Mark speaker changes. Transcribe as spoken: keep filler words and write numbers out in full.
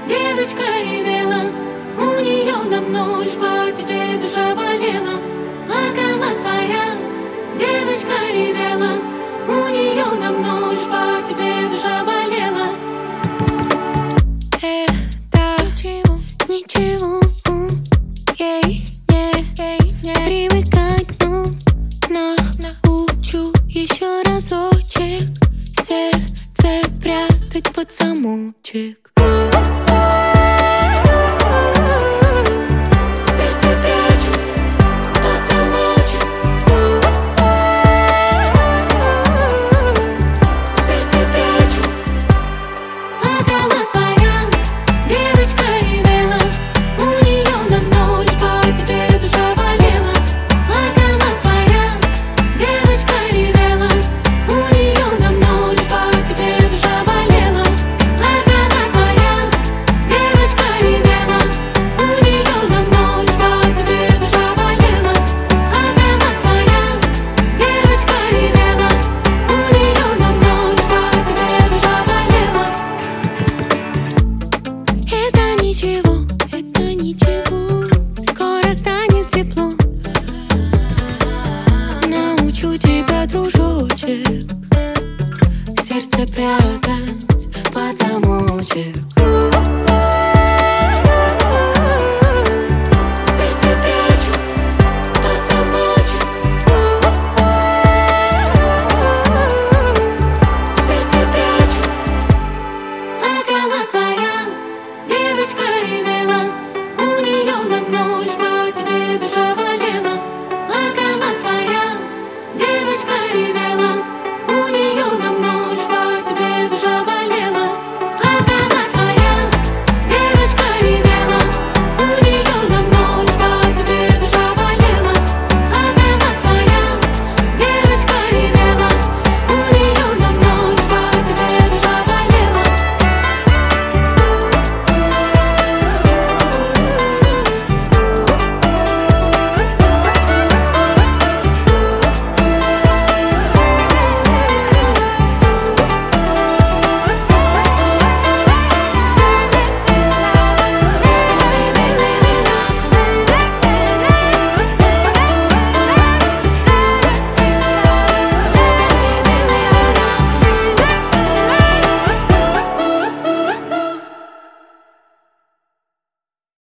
Speaker 1: Девочка ревела, у нее давно лишь по тебе душа болела. Плакала твоя девочка ревела, у нее давно лишь по тебе душа болела.
Speaker 2: Это ничего, ничего, ей не, не привыкать, ну, научу еще разочек сердце прятать под замочек.